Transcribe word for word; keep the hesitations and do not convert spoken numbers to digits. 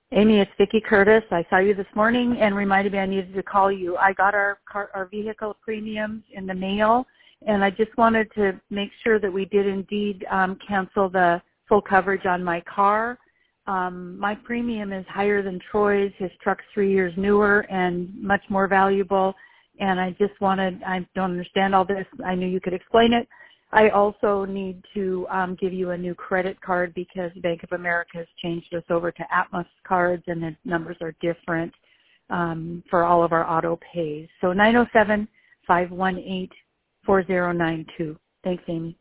Amy, it's Vicki Curtis. I saw you this morning and reminded me I needed to call you. I got our car, our vehicle premiums in the mail, and I just wanted to make sure that we did indeed um, cancel the full coverage on my car. Um, my premium is higher than Troy's. His truck's three years newer and much more valuable, and I just wanted, I don't understand all this. I knew you could explain it. I also need to um, give you a new credit card because Bank of America has changed us over to Atmos cards, and the numbers are different um, for all of our auto pays. So nine oh seven, five one eight, four oh nine two. Thanks, Amy.